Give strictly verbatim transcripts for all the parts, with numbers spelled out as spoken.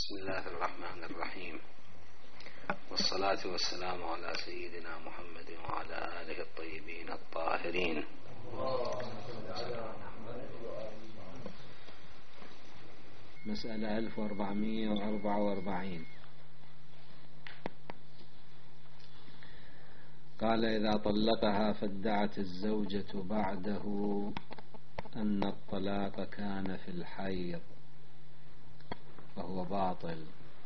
بسم الله الرحمن الرحيم، والصلاة والسلام على سيدنا محمد وعلى آله الطيبين الطاهرين. مسألة ألف وأربعمائة وأربعة وأربعين. قال: إذا طلقها فادعت الزوجة بعده أن الطلاق كان في الحيض فهو باطل،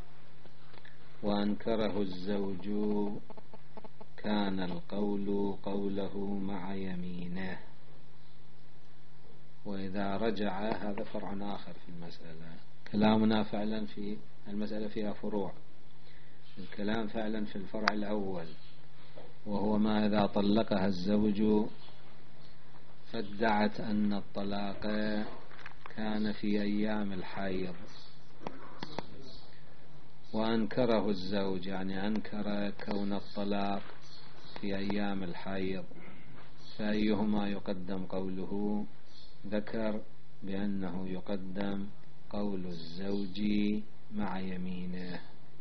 وأنكره الزوج كان القول قوله مع يمينه. وإذا رجع، هذا فرع آخر في المسألة. كلامنا فعلا في المسألة فيها فروع. الكلام فعلا في الفرع الأول، وهو ما إذا طلقها الزوج فادعت أن الطلاق كان في أيام الحيض، وأنكره الزوج، يعني أنكر كون الطلاق في أيام الحيض، فأيهما يقدم قوله؟ ذكر بأنه يقدم قول الزوج مع يمينه،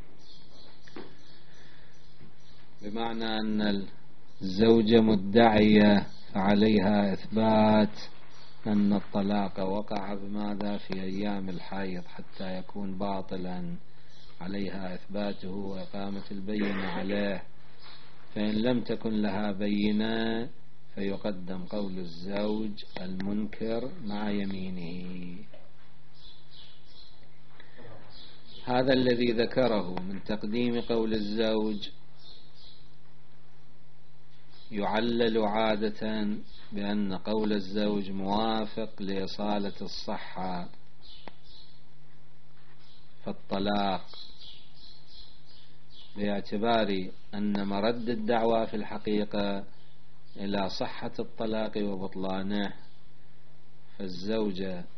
بمعنى أن الزوجة مدعية فعليها إثبات أن الطلاق وقع بماذا؟ في أيام الحيض، حتى يكون باطلا عليها إثباته وإقامة البينة عليه. فإن لم تكن لها بينة فيقدم قول الزوج المنكر مع يمينه. هذا الذي ذكره من تقديم قول الزوج يعلل عادة بأن قول الزوج موافق لإصالة الصحة فالطلاق، باعتبار أن مرد الدعوى في الحقيقة إلى صحة الطلاق وبطلانه، فالزوجة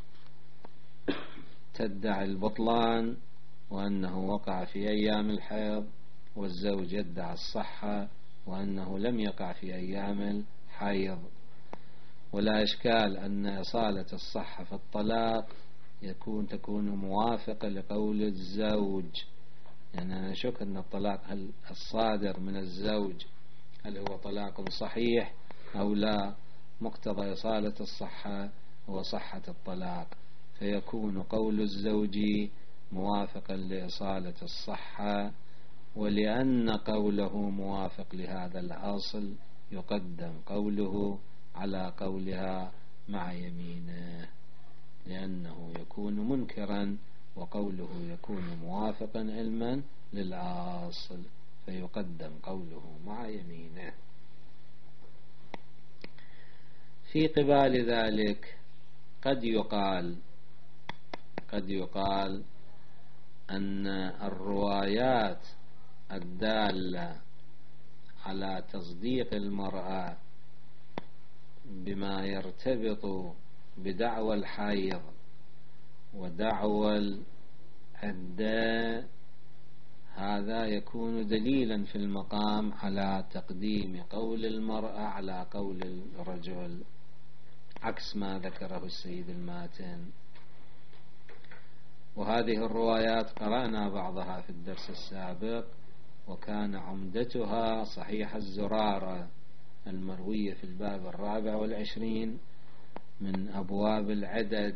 تدعي البطلان وأنه وقع في أيام الحيض، والزوج يدعي الصحة وأنه لم يقع في أيام الحيض. ولا إشكال أن إصالة الصحة في الطلاق يكون تكون موافقة لقول الزوج. يعني أنا أشك أن الطلاق هل الصادر من الزوج هل هو طلاق صحيح أو لا، مقتضى إصالة الصحة هو صحة الطلاق، فيكون قول الزوج موافقا لإصالة الصحة. ولأن قوله موافق لهذا الأصل يقدم قوله على قولها مع يمينه، لأنه يكون منكرا وقوله يكون موافقا علما للأصل، فيقدم قوله مع يمينه. في قبال ذلك قد يقال قد يقال أن الروايات الدالة على تصديق المرأة بما يرتبط بدعوى الحيض ودعوى العدة، هذا يكون دليلا في المقام على تقديم قول المرأة على قول الرجل، عكس ما ذكره السيد الماتن. وهذه الروايات قرأنا بعضها في الدرس السابق، وكان عمدتها صحيح الزرارة المروية في الباب الرابع والعشرين من أبواب العدد.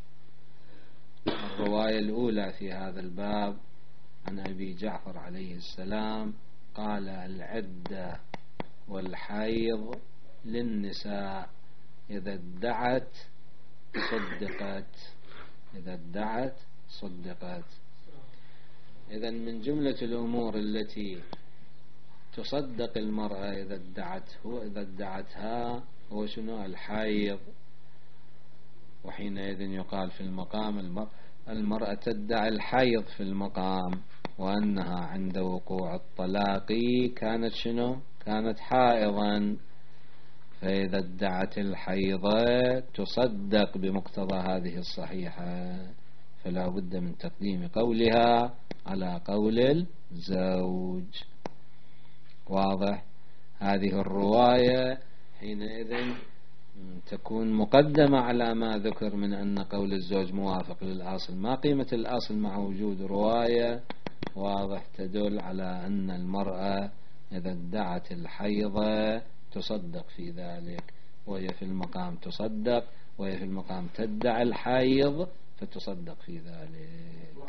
الرواية الأولى في هذا الباب عن أبي جعفر عليه السلام قال: العدة والحيض للنساء، إذا ادعت صدقت إذا ادعت صدقت. إذن من جملة الأمور التي تصدق المرأة إذا ادعته إذا ادعتها هو شنو؟ الحيض. وحينئذ يقال في المقام المرأة تدعي الحيض في المقام، وأنها عند وقوع الطلاق كانت شنو؟ كانت حائضا. فإذا ادعت الحيض تصدق بمقتضى هذه الصحيحة، فلا بد من تقديم قولها على قول الزوج. واضح؟ هذه الرواية حينئذ تكون مقدمة على ما ذكر من أن قول الزوج موافق للأصل. ما قيمة الأصل مع وجود رواية واضح تدل على أن المرأة إذا ادعت الحيضة تصدق في ذلك، وهي في المقام تصدق، وهي في المقام تدعي الحيض فتصدق في ذلك.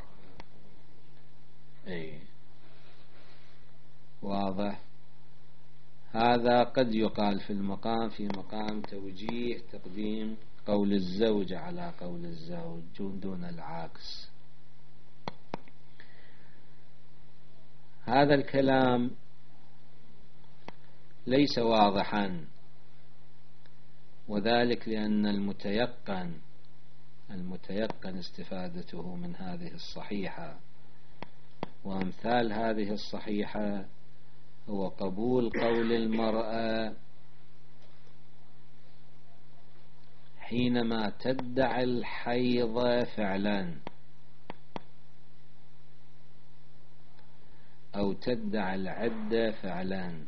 أي واضح. هذا قد يقال في المقام في مقام توجيه تقديم قول الزوج على قول الزوج دون العكس. هذا الكلام ليس واضحا، وذلك لأن المتيقن المتيقن استفادته من هذه الصحيحة، وأمثال هذه الصحيحة هو قبول قول المرأة حينما تدعي الحيض فعلا أو تدعي العدة فعلا.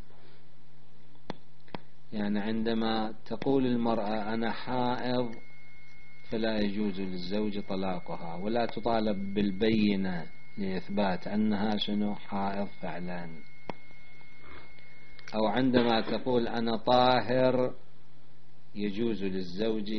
يعني عندما تقول المرأة أنا حائض فلا يجوز للزوج طلاقها، ولا تطالب بالبينة لإثبات أنها شنو حائض فعلا. أو عندما تقول أنا طاهر يجوز للزوج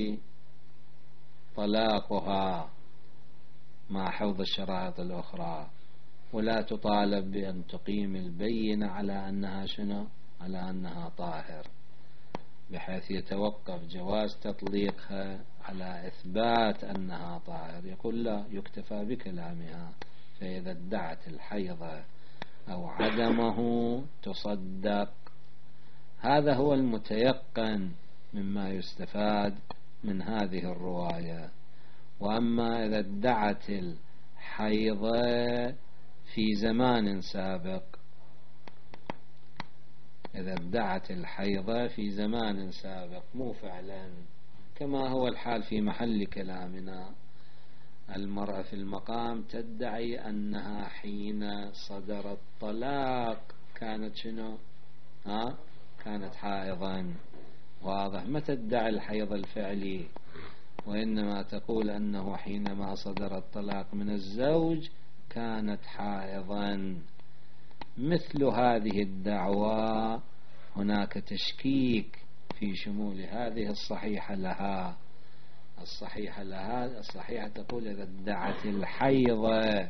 طلاقها مع حفظ الشرائط الأخرى، ولا تطالب بأن تقيم البينة على أنها شنو على أنها طاهر، بحيث يتوقف جواز تطليقها على إثبات أنها طاهر. يقول لا، يكتفى بكلامها، فإذا ادعت الحيض أو عدمه تصدق. هذا هو المتيقن مما يستفاد من هذه الرواية. وأما إذا ادعت الحيض في زمان سابق إذا ادعت الحيض في زمان سابق مو فعلا، كما هو الحال في محل كلامنا. المرأة في المقام تدعي أنها حين صدر الطلاق كانت شنو ها كانت حائضا. واضح. ما تدعي الحيض الفعلي، وإنما تقول أنه حينما صدر الطلاق من الزوج كانت حائضا. مثل هذه الدعوة هناك تشكيك في شمول هذه الصحيحة لها. الصحيحة لها الصحيحة تقول إذا ادعت الحيض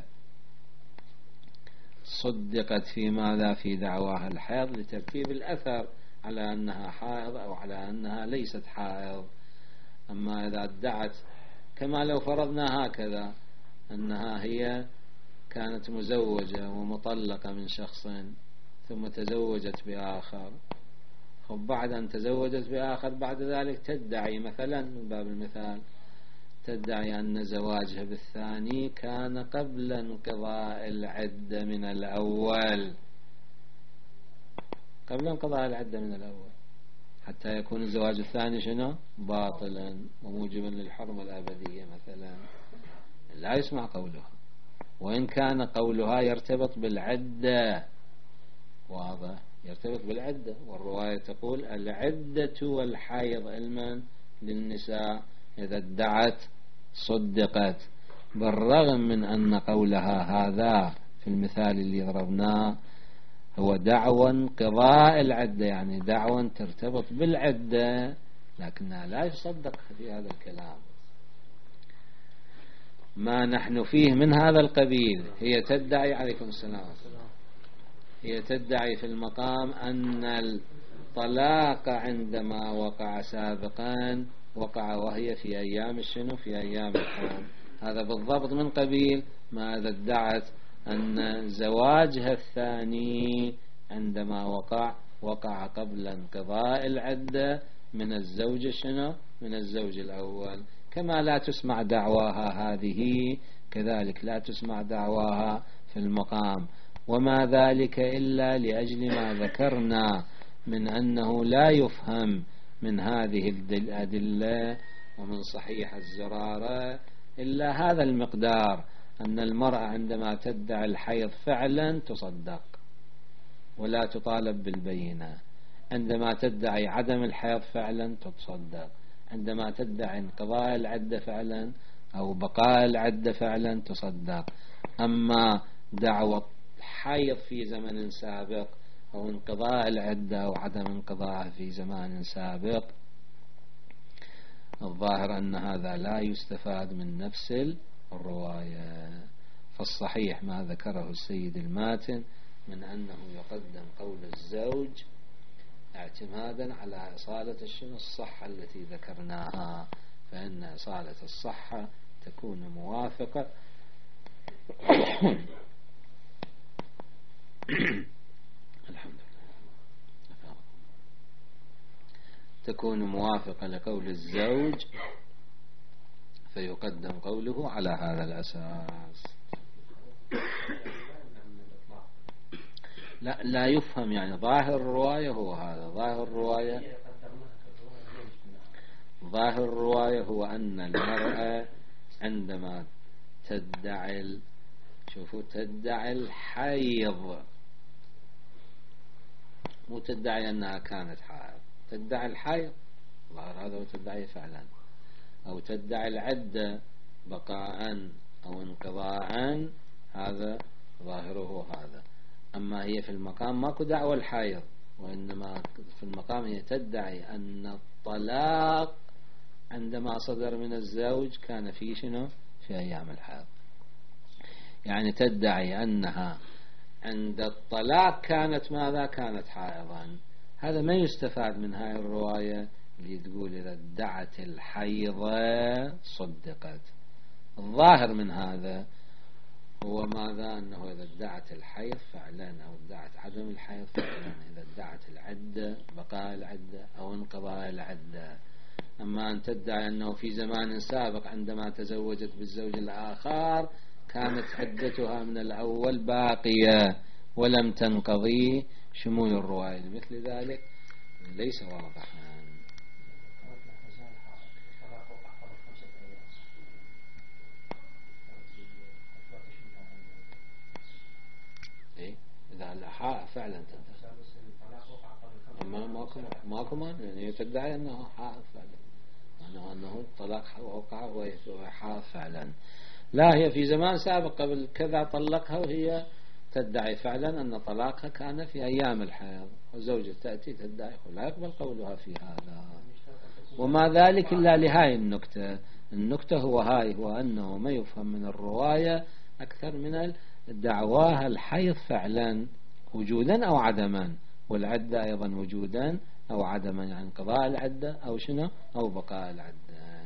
صدقت في ماذا في دعواها الحيض، لترتيب الأثر على أنها حائض أو على أنها ليست حائض. أما إذا ادعت كما لو فرضنا هكذا أنها هي كانت مزوجة ومطلقة من شخص ثم تزوجت بآخر، وبعد أن تزوجت بآخر بعد ذلك تدعي مثلا من باب المثال تدعي أن زواجها بالثاني كان قبل انقضاء العدة من الأول قبل انقضاء العدة من الأول حتى يكون الزواج الثاني شنو باطلا وموجبا للحرمة الأبدية مثلا. لا يسمع قولها، وإن كان قولها يرتبط بالعدة. واضح. يرتبط بالعدة، والرواية تقول العدة والحيض علما للنساء إذا ادعت صدقت، بالرغم من أن قولها هذا في المثال اللي ضربناه هو دعوى انقضاء العدة، يعني دعوى ترتبط بالعدة، لكنها لا يصدق في هذا الكلام. ما نحن فيه من هذا القبيل هي تدعي عليكم السلام هي تدعي في المقام أن الطلاق عندما وقع سابقا وقع وهي في أيام الشنو في أيام الحرام. هذا بالضبط من قبيل ما إذا ادعت أن زواجها الثاني عندما وقع وقع قبل انقضاء العدة من الزوج شنو من الزوج الأول. كما لا تسمع دعواها هذه كذلك لا تسمع دعواها في المقام. وما ذلك إلا لأجل ما ذكرنا من أنه لا يفهم من هذه الأدلة ومن صحيح الزرارة إلا هذا المقدار، أن المرأة عندما تدعي الحيض فعلا تصدق ولا تطالب بالبينة، عندما تدعي عدم الحيض فعلا تتصدق. عندما تدعي انقضاء العدة فعلا أو بقاء العدة فعلا تصدق. أما دعوة حيض في زمن سابق أو انقضاء العدة أو عدم انقضاء في زمان سابق، الظاهر أن هذا لا يستفاد من نفس الرواية. فالصحيح ما ذكره السيد الماتن من أنه يقدم قول الزوج اعتمادا على إصالة الشنو الصحة التي ذكرناها، فإن إصالة الصحة تكون موافقة الحمد لله تكون موافقة لقول الزوج، فيقدم قوله على هذا الأساس. لا لا يفهم يعني ظاهر الرواية هو هذا. ظاهر الرواية ظاهر الرواية هو أن المرأة عندما تدعي شوفوا تدعي الحيض، مو تدعي أنها كانت حائض، تدعي الحيض ظاهر هذا وتدعي فعلا، أو تدعي العدة بقاء أو انقضاء، هذا ظاهره هذا. أما هي في المقام ماكو دعوة الحيض، وإنما في المقام هي تدعي أن الطلاق عندما صدر من الزوج كان في شنو في أيام الحيض، يعني تدعي أنها عند الطلاق كانت ماذا كانت حائضا. هذا ما يستفاد من هاي الرواية اللي تقول إذا ادعت الحيضة صدقت. الظاهر من هذا هو ماذا أنه إذا ادعت الحيض فعلا أو ادعت عدم الحيض فعلا، إذا ادعت العدة بقاء العدة أو انقضاء العدة. أما أن تدعي أنه في زمان سابق عندما تزوجت بالزوج الآخر كانت عدتها من الأول باقية ولم تنقضي، شمول الرواية مثل ذلك ليس واضحا. إيه إذا الحاء فعلا تنتهي أما ماكو ماكو يعني تدعي أنه حاء فعلا، أنه أنه الطلاق وقع وحاء فعلا. لا هي في زمان سابق قبل كذا طلقها وهي تدعي فعلا أن طلاقها كان في أيام الحيض، وزوجة تأتي تدعي ولا يقبل قولها في هذا. وما ذلك إلا لهاي النكتة. النكتة هو هاي، هو أنه ما يفهم من الرواية أكثر من دعواها الحيض فعلا وجودا أو عدما، والعدة أيضا وجودا أو عدما، يعني انقضاء العدة أو شنو أو بقاء العدة.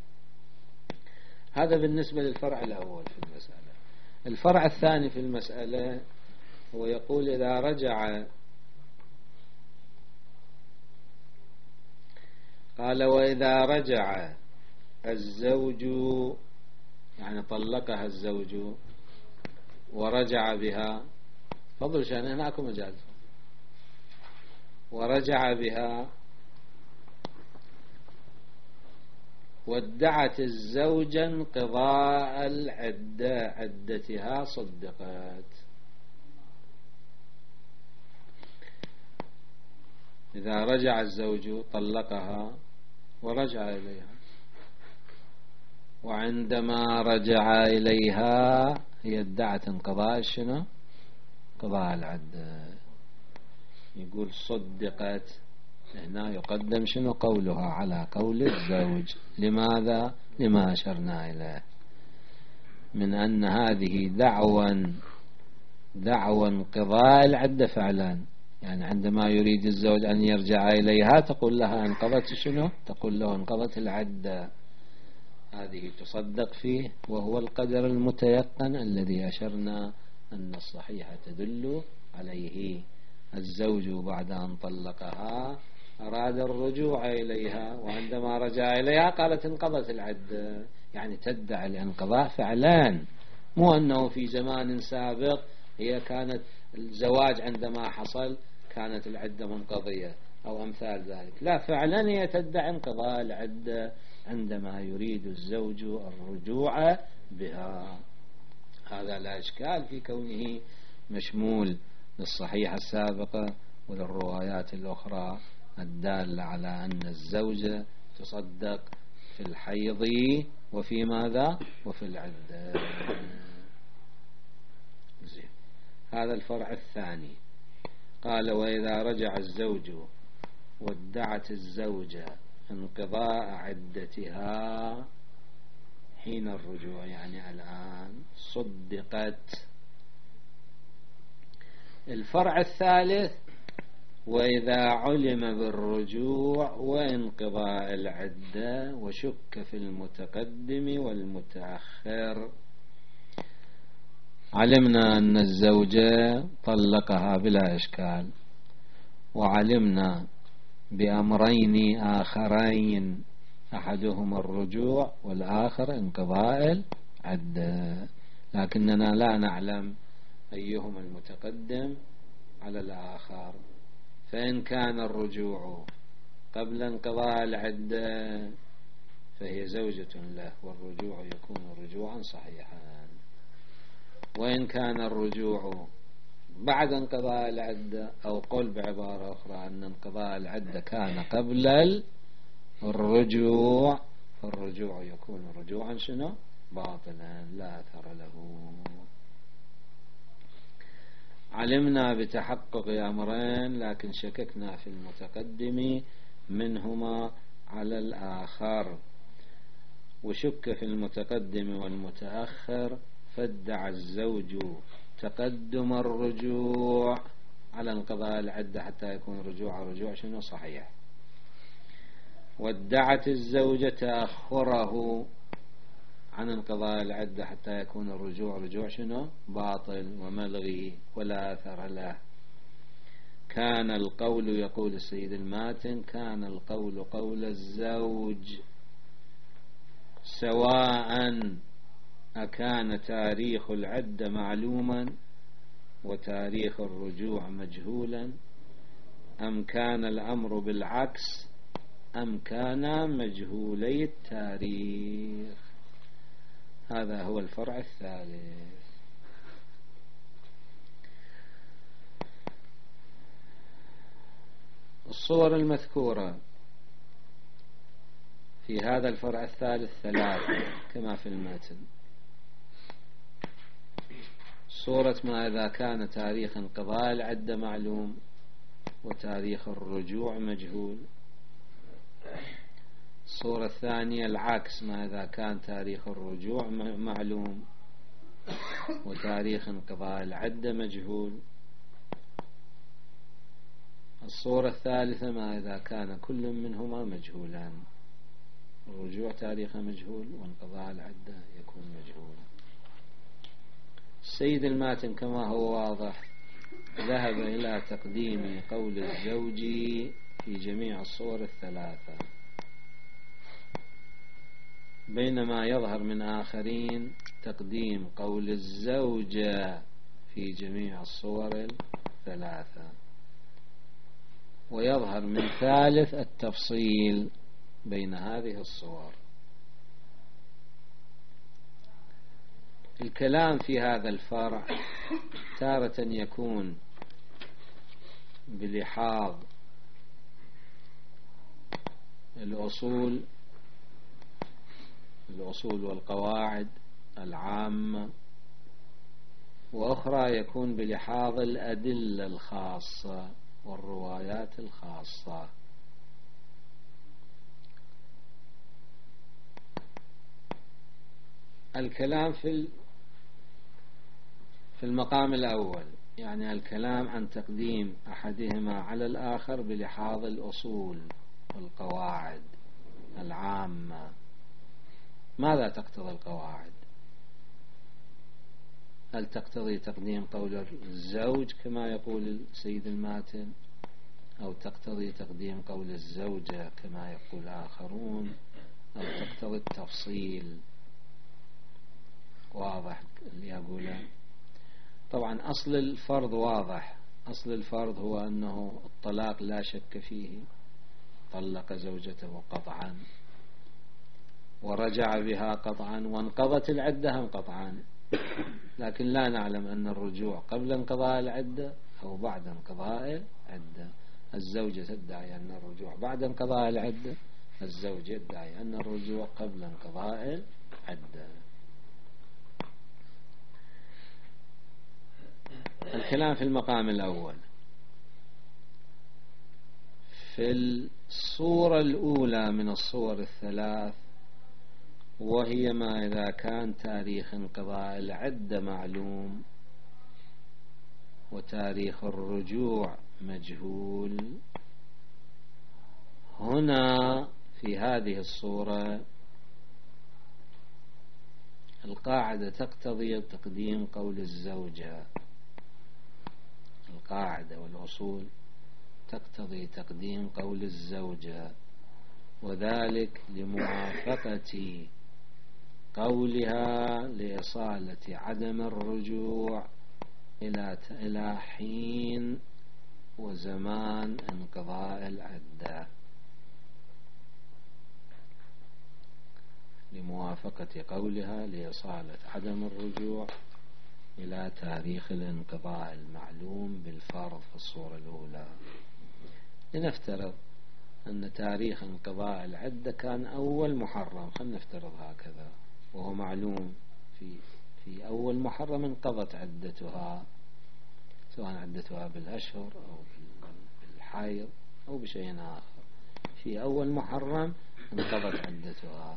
هذا بالنسبة للفرع الأول في المسألة. الفرع الثاني في المسألة هو يقول إذا رجع، قال وإذا رجع الزوج، يعني طلقها الزوج ورجع بها، فضل شأن هناك مجال، ورجع بها وادعت الزوجة انقضاء العدة عدتها صدقت. إذا رجع الزوج طلقها ورجع إليها، وعندما رجع إليها هي ادعت انقضاء شنو قضاء العدة، يقول صدقت. هنا يقدم شنو قولها على قول الزوج. لماذا؟ لما أشرنا إليه من أن هذه دعوى دعوى انقضاء العدة فعلا، يعني عندما يريد الزوج أن يرجع إليها تقول لها انقضت شنو، تقول له انقضت العدة، هذه تصدق فيه، وهو القدر المتيقن الذي أشرنا أن الصحيحة تدل عليه. الزوج بعد أن طلقها أراد الرجوع إليها، وعندما رجع إليها قالت انقضت العدة، يعني تدعي الانقضاء فعلا، مو أنه في زمان سابق هي كانت الزواج عندما حصل كانت العدة منقضية أو أمثال ذلك. لا، فعلا هي تدعي انقضاء العدة عندما يريد الزوج الرجوع بها. هذا لا إشكال في كونه مشمول للصحيحة السابقة وللروايات الأخرى الدالة على أن الزوجة تصدق في الحيض وفي ماذا وفي العدة. زين. هذا الفرع الثاني. قال وإذا رجع الزوج وادعت الزوجة انقضاء عدتها حين الرجوع، يعني الآن صدقت. الفرع الثالث وإذا علم بالرجوع وانقضاء العدة وشك في المتقدم والمتأخر. علمنا أن الزوجة طلقها بلا إشكال، وعلمنا بأمرين آخرين، أحدهما الرجوع والآخر انقضاء العدة، لكننا لا نعلم أيهما المتقدم على الآخر. فإن كان الرجوع قبل انقضاء العدة فهي زوجة له، والرجوع يكون رجوعا صحيحا. وإن كان الرجوع بعد انقضاء العدة، أو قل بعبارة أخرى أن انقضاء العدة كان قبل الرجوع، فالرجوع يكون رجوعا شنو؟ باطلا لا أثر له. علمنا بتحقق أمرين لكن شككنا في المتقدم منهما على الآخر، وشك في المتقدم والمتأخر، فادعى الزوج تقدم الرجوع على انقضاء العدة حتى يكون رجوع رجوع شنو صحيح، وادعت الزوجة تأخره عن انقضاء العدة حتى يكون الرجوع رجوع شنو باطل وملغي ولا أثر له. كان القول، يقول السيد الماتن، كان القول قول الزوج سواء أكان تاريخ العدة معلوما وتاريخ الرجوع مجهولا، أم كان الأمر بالعكس، أم كان مجهولي التاريخ. هذا هو الفرع الثالث. الصور المذكورة في هذا الفرع الثالث ثلاثة كما في المتن. صورة ما إذا كان تاريخ انقضاء العدة معلوم وتاريخ الرجوع مجهول. الصورة الثانية العكس، ما إذا كان تاريخ الرجوع معلوم وتاريخ انقضاء العدة مجهول. الصورة الثالثة ما إذا كان كل منهما مجهولان، الرجوع تاريخه مجهول وانقضاء العدة يكون مجهول. السيد الماتن كما هو واضح ذهب إلى تقديم قول الزوج في جميع الصور الثلاثة، بينما يظهر من آخرين تقديم قول الزوجة في جميع الصور الثلاثة، ويظهر من ثالث التفصيل بين هذه الصور. الكلام في هذا الفرع تارة يكون بلحاظ الأصول الأصول والقواعد العامة، وأخرى يكون بلحاظ الأدلة الخاصة والروايات الخاصة. الكلام في في المقام الأول يعني الكلام عن تقديم أحدهما على الآخر بلحاظ الأصول والقواعد العامة. ماذا تقتضي القواعد؟ هل تقتضي تقديم قول الزوج كما يقول السيد الماتن، أو تقتضي تقديم قول الزوجة كما يقول آخرون، أو تقتضي التفصيل؟ واضح اللي يقوله. طبعا أصل الفرض واضح، أصل الفرض هو أنه الطلاق لا شك فيه، طلق زوجته قطعا ورجع بها قطعا وانقضت العدة قطعا، لكن لا نعلم أن الرجوع قبل انقضاء العدة أو بعد انقضاء العدة. الزوجة تدعي أن الرجوع بعد انقضاء العدة، الزوج يدعي أن الرجوع قبل انقضاء العدة. الكلام في المقام الأول. في الصورة الأولى من الصور الثلاث، وهي ما إذا كان تاريخ انقضاء العدة معلوم وتاريخ الرجوع مجهول، هنا في هذه الصورة القاعدة تقتضي تقديم قول الزوجة. القاعدة والأصول تقتضي تقديم قول الزوجة، وذلك لموافقة قولها لإصالة عدم الرجوع إلى إلى حين وزمان انقضاء العدة، لموافقة قولها لإصالة عدم الرجوع إلى تاريخ الانقضاء المعلوم بالفرض في الصورة الأولى. لنفترض أن تاريخ انقضاء العدة كان أول محرم، خلينا نفترض هكذا، وهو معلوم في في أول محرم انقضت عدتها، سواء عدتها بالأشهر أو بالحيض أو بشيء آخر. في أول محرم انقضت عدتها،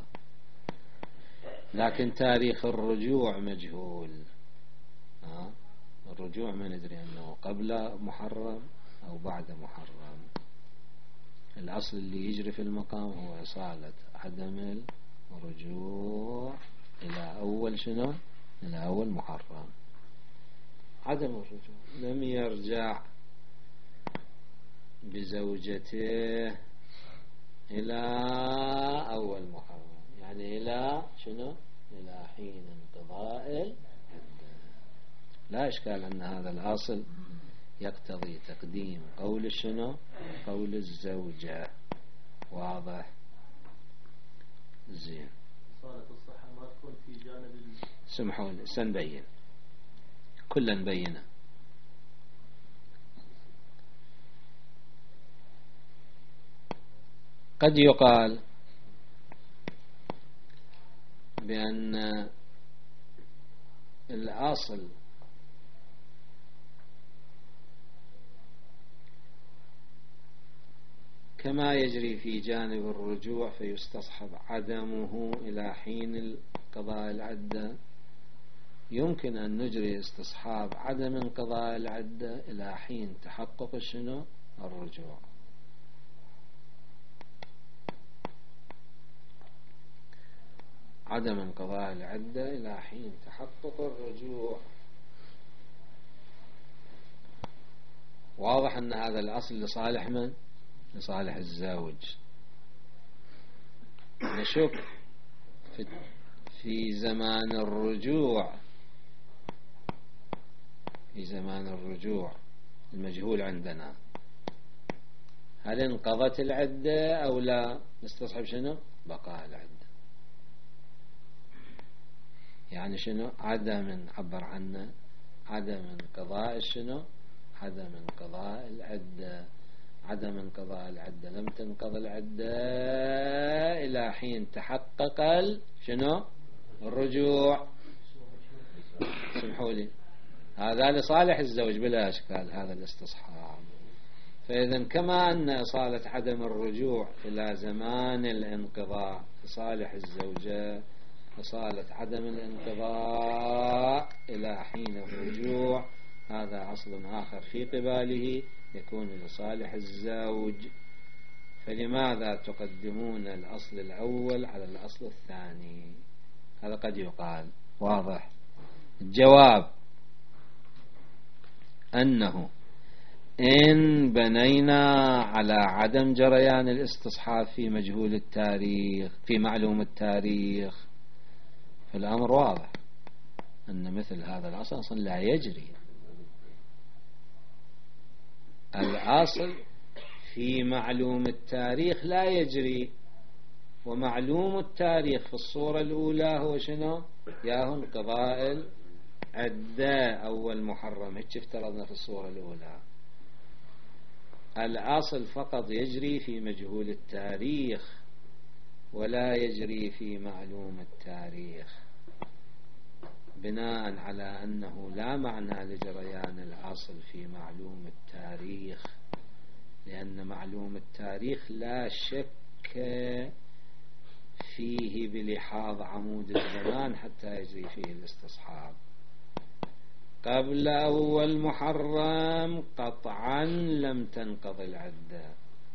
لكن تاريخ الرجوع مجهول. ها؟ الرجوع ما ندري أنه قبل محرم أو بعد محرم. الأصل اللي يجري في المقام هو إصالة عدم الرجوع إلى أول شنو؟ إلى أول محرم. عدم الرجوع لم يرجع بزوجته إلى أول محرم، يعني إلى شنو؟ إلى حين انقضاء العدة. لا إشكال أن هذا الأصل يقتضي تقديم قول شنو؟ قول الزوجة. واضح؟ زين. صالة الصحة ما تكون في جانب سمحوا لي سنبين كلا نبينه. قد يقال بأن الأصل كما يجري في جانب الرجوع فيستصحب عدمه إلى حين قضاء العدة، يمكن أن نجري استصحاب عدم انقضاء العدة إلى حين تحقق شنو؟ الرجوع. عدم انقضاء العدة إلى حين تحقق الرجوع. واضح أن هذا الأصل لصالح من؟ لصالح الزوج. نشك في, في زمان الرجوع في زمان الرجوع المجهول عندنا، هل انقضت العدة أو لا؟ نستصحب شنو؟ بقاء العدة. يعني شنو؟ عدم عبر عنه عدم انقضاء شنو؟ عدم انقضاء العدة. عدم انقضاء العدة، لم تنقض العدة إلى حين تحقق شنو؟ الرجوع. سمحوا لي، هذا لصالح الزوج بلا إشكال هذا الاستصحاب. فإذا كما أن إصالة عدم الرجوع إلى زمان الانقضاء لصالح الزوجة، إصالة عدم الانقضاء إلى حين الرجوع هذا أصل آخر في قباله يكون لصالح الزوج. فلماذا تقدمون الأصل الأول على الأصل الثاني؟ هذا قد يقال. واضح؟ الجواب أنه إن بنينا على عدم جريان الاستصحاب في مجهول التاريخ في معلوم التاريخ، فالأمر واضح أن مثل هذا الأصل أصلا لا يجري. الأصل في معلوم التاريخ لا يجري، ومعلوم التاريخ في الصورة الأولى هو شنو؟ ياهو انقضاء العدة أول محرم، هيك افترضنا في الصورة الأولى. الأصل فقط يجري في مجهول التاريخ ولا يجري في معلوم التاريخ، بناء على أنه لا معنى لجريان الأصل في معلوم التاريخ، لأن معلوم التاريخ لا شك فيه بلحاظ عمود الزمان حتى يجري فيه الاستصحاب. قبل أول محرم قطعا لم تنقضي العدة،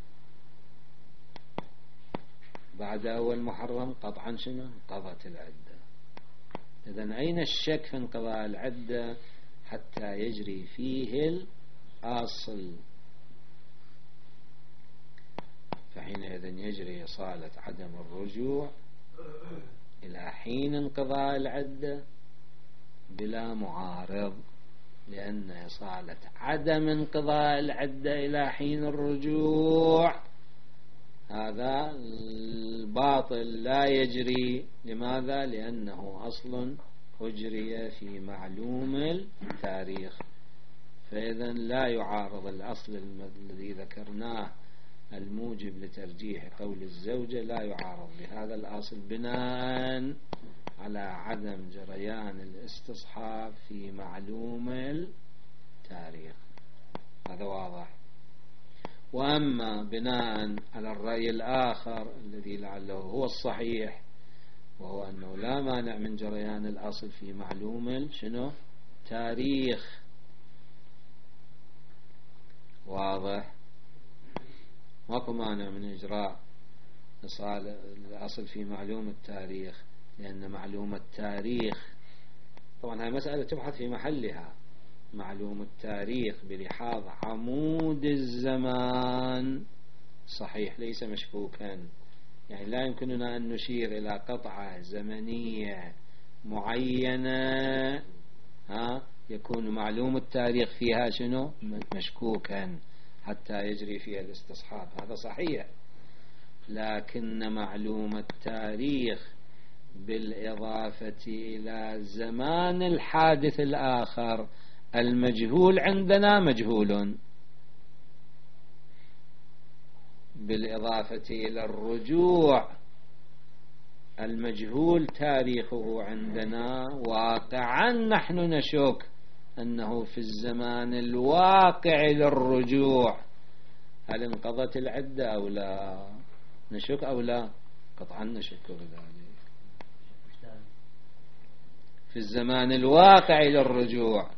بعد أول محرم قطعا شنو؟ انقضت العدة. إذن أين الشك في انقضاء العدة حتى يجري فيه الأصل؟ فحينئذ يجري إصالة عدم الرجوع إلى حين انقضاء العدة بلا معارض، لأن إصالة عدم انقضاء العدة إلى حين الرجوع هذا الباطل لا يجري. لماذا؟ لأنه أصل أجري في معلوم التاريخ، فإذا لا يعارض الأصل الذي ذكرناه الموجب لترجيح قول الزوجة، لا يعارض بهذا الأصل بناء على عدم جريان الاستصحاب في معلوم التاريخ. هذا واضح. وأما بناء على الرأي الآخر الذي لعله هو الصحيح، وهو أنه لا مانع من جريان الأصل في معلوم شنو؟ تاريخ. واضح. ماكو مانع من إجراء الأصل في معلوم التاريخ، لأن معلوم التاريخ طبعا هذه مسألة تبحث في محلها. معلوم التاريخ بلحاظ عمود الزمان صحيح ليس مشكوكا، يعني لا يمكننا أن نشير إلى قطعة زمنية معينة ها يكون معلوم التاريخ فيها شنو؟ مشكوكا حتى يجري فيها الاستصحاب. هذا صحيح، لكن معلوم التاريخ بالإضافة إلى زمان الحادث الآخر المجهول عندنا مجهول، بالإضافة إلى الرجوع المجهول تاريخه عندنا واقعا نحن نشك أنه في الزمان الواقع للرجوع هل انقضت العدة أو لا؟ نشك أو لا؟ قطعا نشك بذلك. في الزمان الواقع للرجوع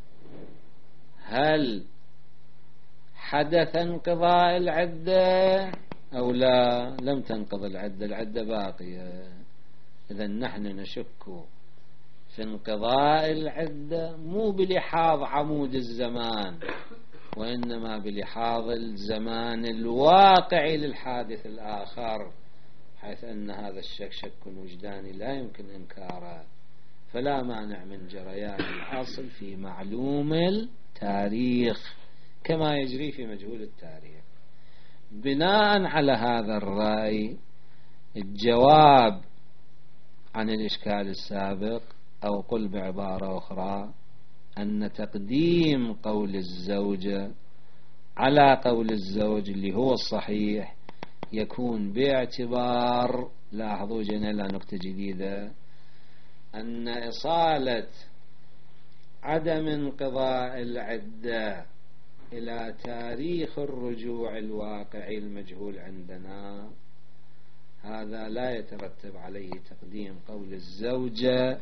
هل حدث انقضاء العدة أو لا؟ لم تنقض العدة، العدة باقية. إذن نحن نشك في انقضاء العدة مو بلحاظ عمود الزمان، وإنما بلحاظ الزمان الواقع للحادث الآخر، حيث أن هذا الشك شك وجداني لا يمكن إنكاره، فلا مانع من جريان الأصل في معلوم التاريخ كما يجري في مجهول التاريخ. بناء على هذا الرأي الجواب عن الإشكال السابق، أو قل بعبارة أخرى أن تقديم قول الزوجة على قول الزوج اللي هو الصحيح يكون باعتبار، لاحظوا جينا إلى نقطة جديدة، أن إصالة عدم انقضاء العدة إلى تاريخ الرجوع الواقعي المجهول عندنا هذا لا يترتب عليه تقديم قول الزوجة،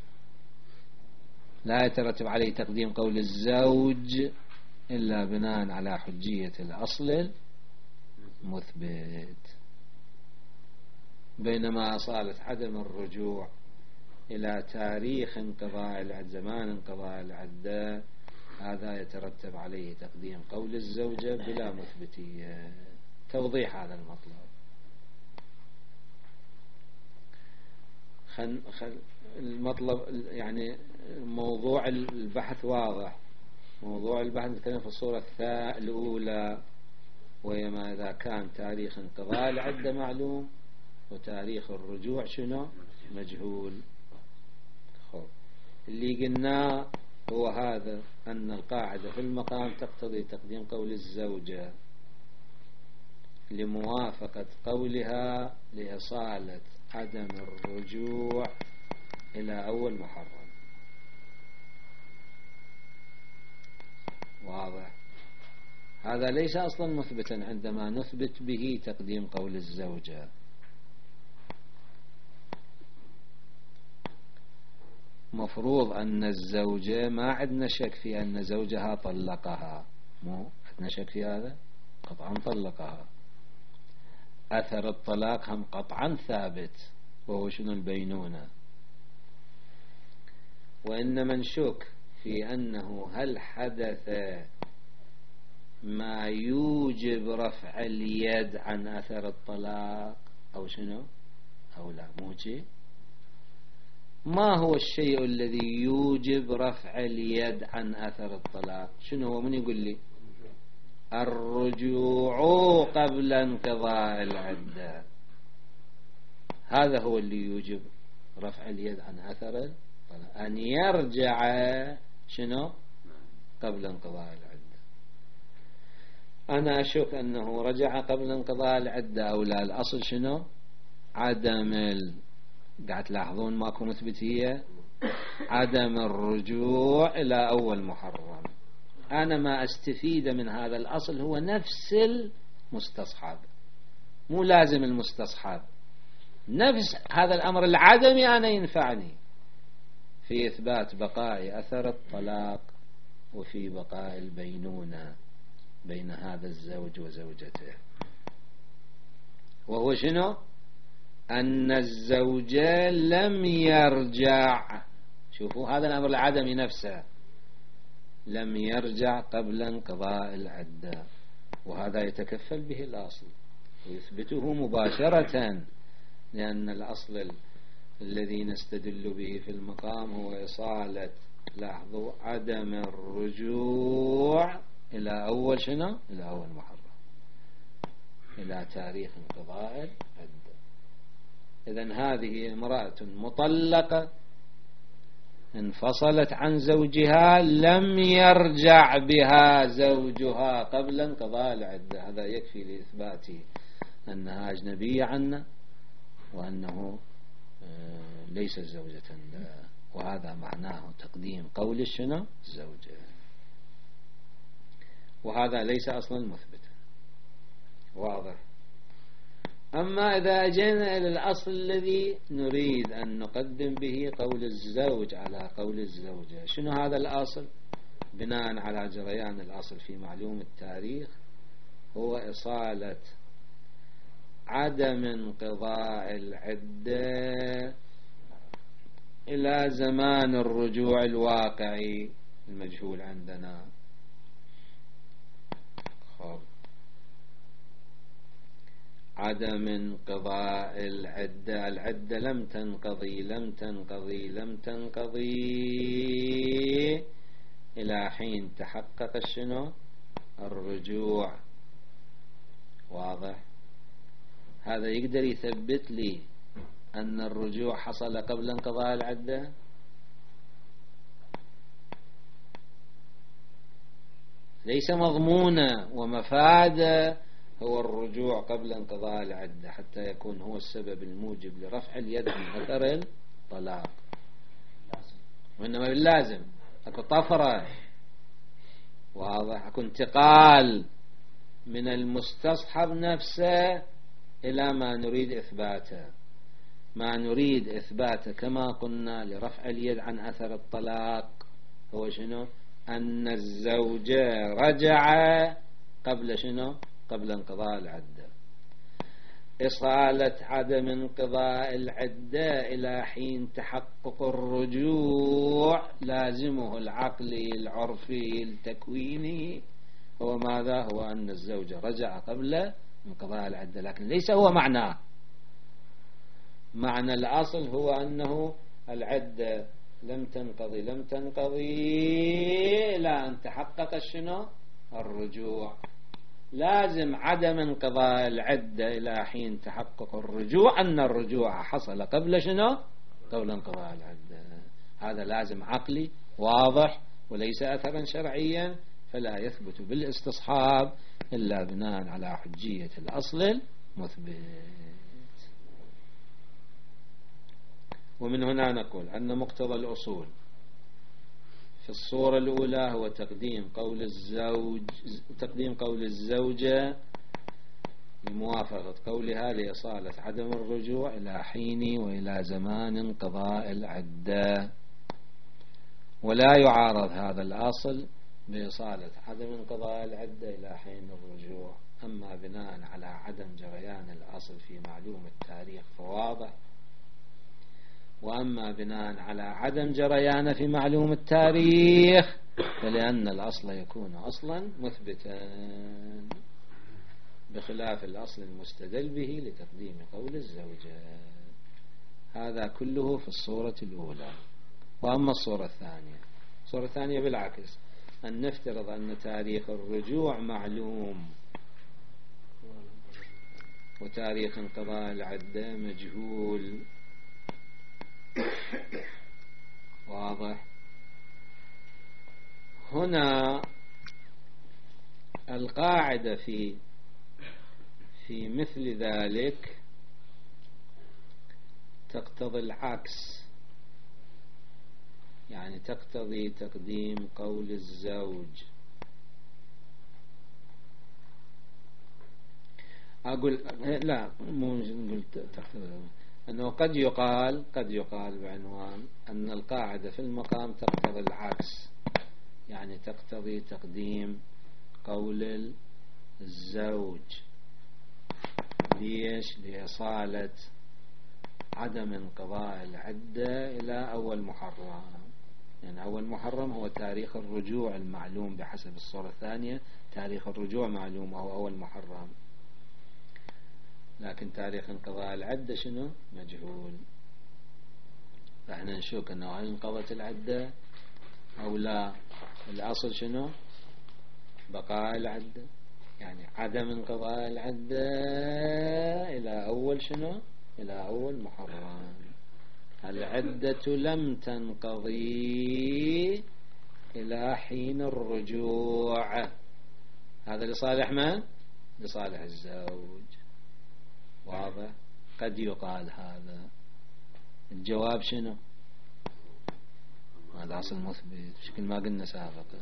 لا يترتب عليه تقديم قول الزوج إلا بناء على حجية الأصل المثبت، بينما أصالة عدم الرجوع إلى تاريخ انقضاء العدة، زمان انقضاء العدة، هذا يترتب عليه تقديم قول الزوجة بلا مثبتية. توضيح هذا المطلب. خل خل المطلب يعني موضوع البحث واضح. موضوع البحث نتكلم في الصورة الأولى، وهي ما إذا كان تاريخ انقضاء العدة معلوم وتاريخ الرجوع شنو؟ مجهول. خب اللي قلناه هو هذا، أن القاعدة في المقام تقتضي تقديم قول الزوجة لموافقة قولها لإصالة عدم الرجوع إلى أول محرم. واضح؟ هذا ليس أصلا مثبتا عندما نثبت به تقديم قول الزوجة. مفروض أن الزوجة ما عندنا شك في أن زوجها طلقها، مو عندنا شك في هذا، قطعا طلقها. أثر الطلاق هم قطعا ثابت، وهو شنو؟ البينونة. وإنما نشك في أنه هل حدث ما يوجب رفع اليد عن أثر الطلاق أو شنو أو لا، مو شيء. ما هو الشيء الذي يوجب رفع اليد عن أثر الطلاق؟ شنو هو؟ من يقول لي؟ الرجوع قبل انقضاء العدة. هذا هو اللي يوجب رفع اليد عن أثر الطلاق، أن يرجع شنو قبل انقضاء العدة. أنا أشك أنه رجع قبل انقضاء العدة أو لا. الأصل شنو؟ عدم ال... قاعد تلاحظون ماكو مثبتية، عدم الرجوع إلى أول محرم. أنا ما أستفيد من هذا الأصل هو نفس المستصحب، مو لازم المستصحب، نفس هذا الأمر العدمي أنا ينفعني في إثبات بقاء أثر الطلاق وفي بقاء البينونة بين هذا الزوج وزوجته. وهو شنو؟ أن الزوجة لم يرجع. شوفوا هذا الأمر العدمي نفسه، لم يرجع قبل انقضاء العدة، وهذا يتكفل به الأصل ويثبته مباشرة، لأن الأصل ال... الذي نستدل به في المقام هو إصالة، لاحظوا، عدم الرجوع إلى أول شنو؟ إلى أول محرم، إلى تاريخ انقضاء العدة. إذن هذه امرأة مطلقة انفصلت عن زوجها، لم يرجع بها زوجها قبل انقضاء العدة. هذا يكفي لإثبات أنها أجنبية عنه وأنه ليس زوجة له، وهذا معناه تقديم قول شنو؟ الزوجة. وهذا ليس أصلا مثبتا. واضح؟ أما إذا أجينا إلى الأصل الذي نريد أن نقدم به قول الزوج على قول الزوجة، شنو هذا الأصل؟ بناء على جريان الأصل في معلوم التاريخ هو إصالة عدم انقضاء العدة إلى زمان الرجوع الواقعي المجهول عندنا. خب. عدم انقضاء العدة، العدة لم تنقضي لم تنقضي لم تنقضي إلى حين تحقق شنو؟ الرجوع. واضح؟ هذا يقدر يثبت لي أن الرجوع حصل قبل انقضاء العدة؟ ليس مضمونة ومفادة هو الرجوع قبل انقضاء العدة حتى يكون هو السبب الموجب لرفع اليد عن أثر الطلاق، وإنما باللازم أكو طفرة. واضح؟ أكو انتقال من المستصحب نفسه إلى ما نريد إثباته. ما نريد إثباته كما قلنا لرفع اليد عن أثر الطلاق هو شنو؟ أن الزوجة رجع قبل شنو؟ قبل انقضاء العدة. إصالة عدم انقضاء العدة إلى حين تحقق الرجوع لازمه العقلي العرفي التكويني هو ماذا؟ هو أن الزوجة رجع قبل انقضاء العدة، لكن ليس هو معناه. معنى الأصل هو أنه العدة لم تنقضي لم تنقضي إلى أن تحقق شنو؟ الرجوع. لازم عدم انقضاء العدة إلى حين تحقق الرجوع أن الرجوع حصل قبل شنو؟ قبل انقضاء العدة. هذا لازم عقلي واضح وليس أثرا شرعيا فلا يثبت بالاستصحاب إلا بناء على حجية الأصل المثبت. ومن هنا نقول أن مقتضى الأصول في الصورة الأولى هو تقديم قول الزوج تقديم قول الزوجة لموافقة قولها لإصالة عدم الرجوع إلى حين وإلى زمان انقضاء العدة، ولا يعارض هذا الأصل بإصالة عدم انقضاء العدة إلى حين الرجوع. أما بناء على عدم جريان الأصل في معلوم التاريخ فواضح، وأما بناء على عدم جريان في معلوم التاريخ فلأن الأصل يكون أصلا مثبتا بخلاف الأصل المستدل به لتقديم قول الزوجة. هذا كله في الصورة الأولى. وأما الصورة الثانية، الصورة الثانية بالعكس، أن نفترض أن تاريخ الرجوع معلوم وتاريخ انقضاء العدة مجهول. واضح؟ هنا القاعدة في في مثل ذلك تقتضي العكس، يعني تقتضي تقديم قول الزوج. أقول لا مو نقول تقتضي، أنه قد يقال قد يقال بعنوان أن القاعدة في المقام تقتضي العكس، يعني تقتضي تقديم قول الزوج. ليش؟ لإصالة عدم انقضاء العدة إلى أول محرم. يعني أول محرم هو تاريخ الرجوع المعلوم بحسب الصورة الثانية، تاريخ الرجوع معلوم وهو أول محرم، لكن تاريخ انقضاء العدة شنو؟ مجهول. فإحنا نشوف أنه هل انقضت العدة أو لا. الأصل شنو؟ بقاء العدة، يعني عدم انقضاء العدة إلى أول شنو؟ إلى أول محرم. العدة لم تنقضي إلى حين الرجوع. هذا لصالح من؟ لصالح الزوج. واضح؟ قد يقال هذا. الجواب شنو؟ هذا أصل مثبت بشكل ما قلنا سابقا.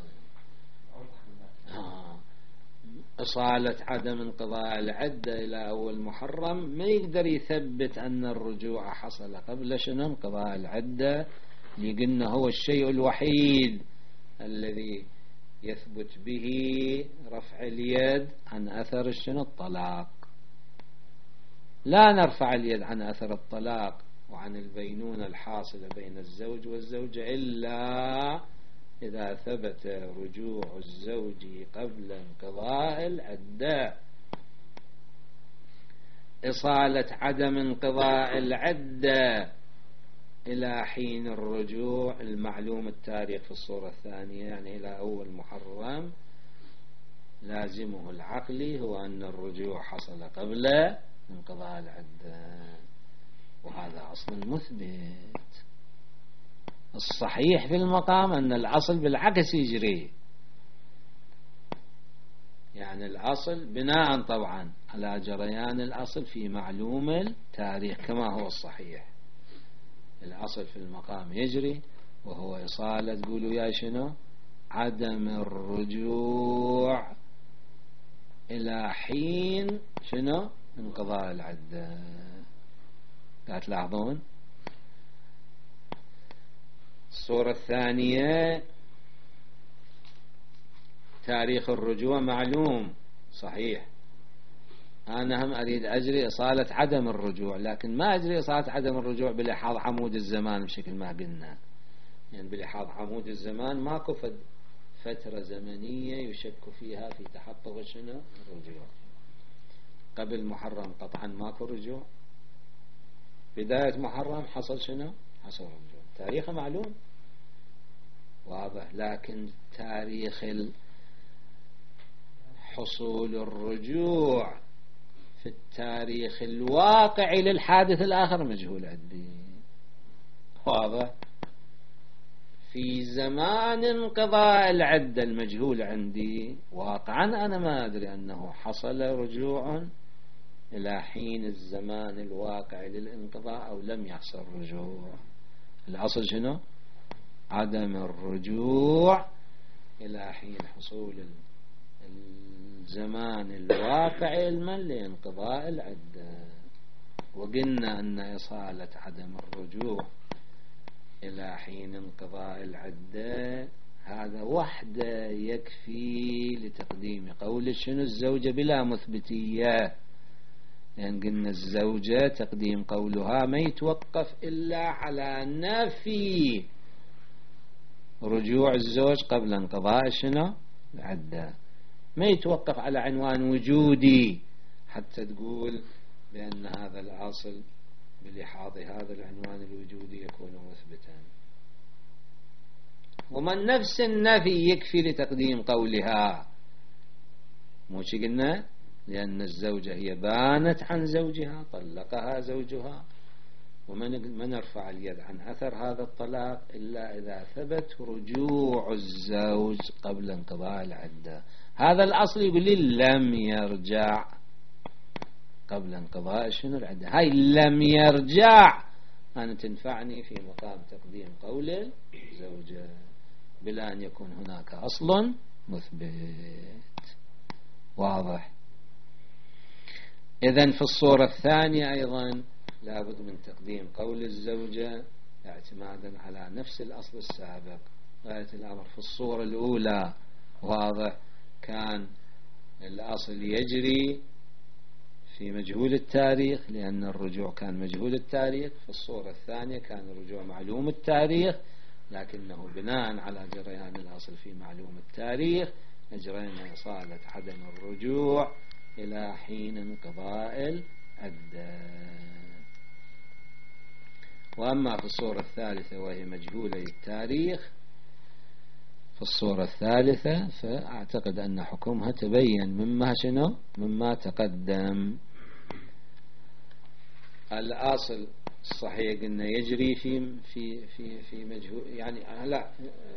آه. إصالة عدم انقضاء العدة إلى أول محرم ما يقدر يثبت أن الرجوع حصل قبل شنو؟ انقضاء العدة، اللي قلنا هو الشيء الوحيد الذي يثبت به رفع اليد عن أثر شنو؟ الطلاق. لا نرفع اليد عن أثر الطلاق وعن البينونة الحاصلة بين الزوج والزوجة إلا إذا ثبت رجوع الزوج قبل انقضاء العدة. إصالة عدم انقضاء العدة إلى حين الرجوع المعلوم التاريخ في الصورة الثانية، يعني إلى أول محرم، لازمه العقلي هو أن الرجوع حصل قبل انقضاء العدة، وهذا أصل مثبت. الصحيح في المقام أن الأصل بالعكس يجري، يعني الأصل بناء طبعا على جريان الأصل في معلوم التاريخ كما هو الصحيح. الأصل في المقام يجري وهو إصالة، تقولوا يا شنو؟ عدم الرجوع إلى حين شنو؟ انقضاء العدة. لا تلاحظون؟ الصورة الثانية تاريخ الرجوع معلوم صحيح، أنا هم أريد أجري إصالة عدم الرجوع، لكن ما أجري إصالة عدم الرجوع بلحاظ عمود الزمان بشكل ما قلنا. يعني بلحاظ عمود الزمان ماكو فترة زمنية يشك فيها في تحقق شنو؟ الرجوع. قبل محرم قطعا ماكو رجوع، بداية محرم حصل شنو؟ حصل رجوع، تاريخه معلوم واضح. لكن تاريخ حصول الرجوع في التاريخ الواقعي للحادث الآخر مجهول عندي. واضح؟ في في زمان انقضاء العدة المجهول عندي واقعا أنا ما أدري أنه حصل رجوع إلى حين الزمان الواقع للانقضاء أو لم يحصل رجوع. الأصل شنو؟ عدم الرجوع إلى حين حصول الزمان الواقع علما لانقضاء العدة. وقلنا أن إصالة عدم الرجوع إلى حين انقضاء العدة هذا وحده يكفي لتقديم قول شنو الزوجة بلا مثبتية، لأن قلنا الزوجة تقديم قولها ما يتوقف إلا على نفي رجوع الزوج قبل انقضاء شنو العدة، ما يتوقف على عنوان وجودي حتى تقول بأن هذا الأصل بلحاظ هذا العنوان الوجودي يكون مثبتا. ومن نفس النفي يكفي لتقديم قولها، مو شي قلنا؟ لأن الزوجة هي بانت عن زوجها، طلقها زوجها، ومن من نرفع اليد عن أثر هذا الطلاق إلا إذا ثبت رجوع الزوج قبل انقضاء العدة. هذا الأصل يقول لي لم يرجع قبل انقضاء شنو العدة. هاي لم يرجع أنا تنفعني في مقام تقديم قول الزوجة بلا أن يكون هناك أصل مثبت. واضح؟ إذن في الصورة الثانية أيضا لابد من تقديم قول الزوجة اعتمادا على نفس الأصل السابق. غاية الأمر في الصورة الأولى واضح كان الأصل يجري في مجهول التاريخ لأن الرجوع كان مجهول التاريخ. في الصورة الثانية كان الرجوع معلوم التاريخ، لكنه بناء على جريان الأصل في معلوم التاريخ أجرينا إصالة عدم الرجوع إلى حين انقضاء العدة. وأما في الصورة الثالثة وهي مجهولة التاريخ في الصورة الثالثة فأعتقد أن حكمها تبين مما شنو مما تقدم. الأصل الصحيح قلنا يجري في في في في مجهول، يعني لا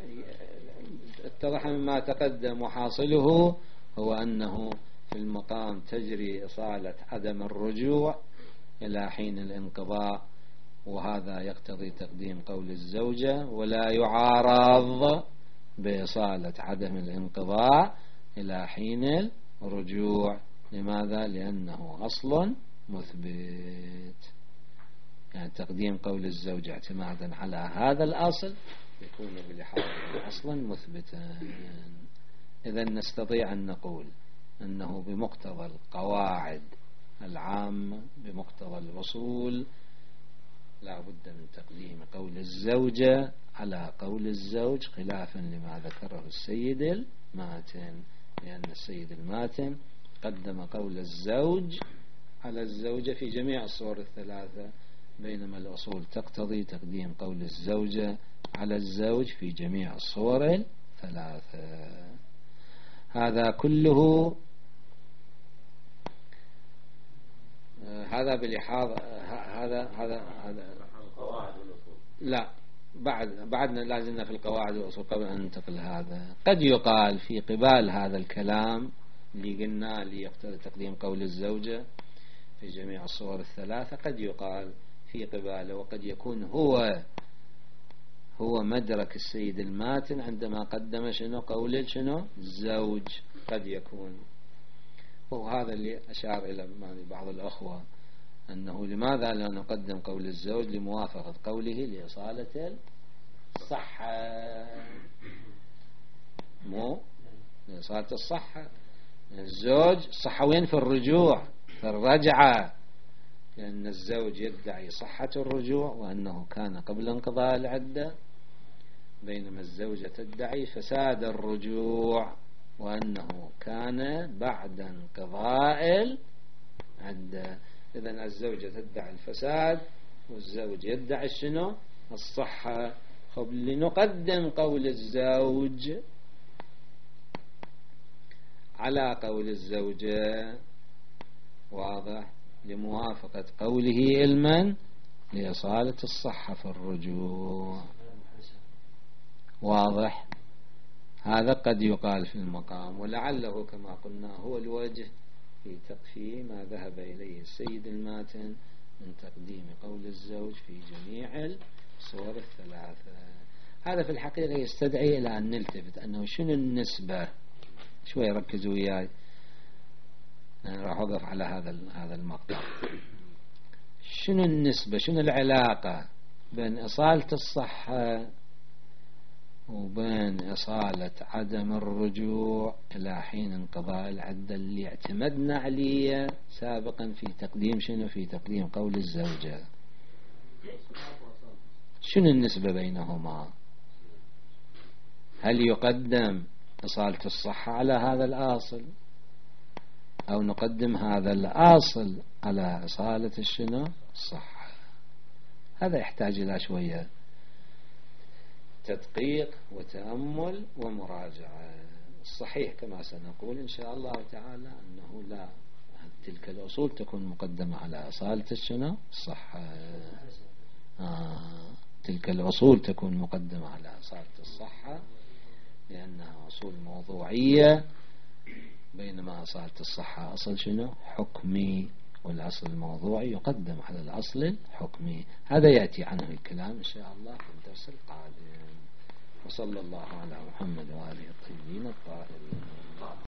اتضح مما تقدم وحاصله هو أنه في المقام تجري إصالة عدم الرجوع إلى حين الانقضاء، وهذا يقتضي تقديم قول الزوجة ولا يعارض بإصالة عدم الانقضاء إلى حين الرجوع. لماذا؟ لأنه أصل مثبت. يعني تقديم قول الزوجة اعتمادا على هذا الأصل يكون بلحاظ أصلا مثبتا. إذن نستطيع أن نقول أنه بمقتضى القواعد العامة بمقتضى الأصول لا بد من تقديم قول الزوجة على قول الزوج خلافا لما ذكره السيد الماتن، لأن السيد الماتن قدم قول الزوج على الزوجة في جميع الصور الثلاثة، بينما الأصول تقتضي تقديم قول الزوجة على الزوج في جميع الصور الثلاثة. هذا كله هذا بلحاظ هذا هذا هذا القواعد والأصول. لا بعد بعدنا لازلنا في القواعد والأصول. قبل أن ننتقل هذا قد يقال في قبال هذا الكلام اللي قلنا ليقتضي تقديم قول الزوجة في جميع الصور الثلاثة، قد يقال في قباله وقد يكون هو هو مدرك السيد الماتن عندما قدم شنو قول شنو الزوج، قد يكون. وهذا اللي أشار إلى بعض الأخوة أنه لماذا لا نقدم قول الزوج لموافقة قوله لإصالة الصحة، مو لإصالة الصحة. الزوج صحة وين؟ في الرجوع في الرجعة، لأن الزوج يدعي صحة الرجوع وأنه كان قبل انقضاء العدة، بينما الزوجة تدعي فساد الرجوع وأنه كان بعد انقضاء العدة. إذن الزوجة تدعي الفساد والزوج يدعي شنو الصحة. خب لنقدم قول الزوج على قول الزوجة واضح لموافقة قوله علما لإصالة الصحة في الرجوع. واضح؟ هذا قد يقال في المقام، ولعله كما قلنا هو الوجه في تقفيه ما ذهب إليه السيد الماتن من تقديم قول الزوج في جميع الصور الثلاثة. هذا في الحقيقة يستدعي إلى أن نلتفت أنه شنو النسبة. شوي ركزوا وياي، أنا راح أوقف على هذا هذا المقطع. شنو النسبة، شنو العلاقة بين إصالة الصحة وبين إصالة عدم الرجوع إلى حين انقضاء العدة اللي اعتمدنا عليه سابقا في تقديم شنو في تقديم قول الزوجة؟ شنو النسبة بينهما؟ هل يقدم إصالة الصحة على هذا الآصل، أو نقدم هذا الآصل على إصالة الشنو الصحة؟ هذا يحتاج إلى شوية تدقيق وتأمل ومراجعة. الصحيح كما سنقول إن شاء الله تعالى أنه لا، تلك الأصول تكون مقدمة على إصالة الشنو الصحة. آه. تلك الأصول تكون مقدمة على إصالة الصحة لأنها أصول موضوعية، بينما إصالة الصحة أصل شنو حكمي، والأصل الموضوعي يقدم على الأصل الحكمي. هذا يأتي عنه الكلام إن شاء الله في الدرس القادم. وصلى الله على محمد وآله الطيبين الطاهرين.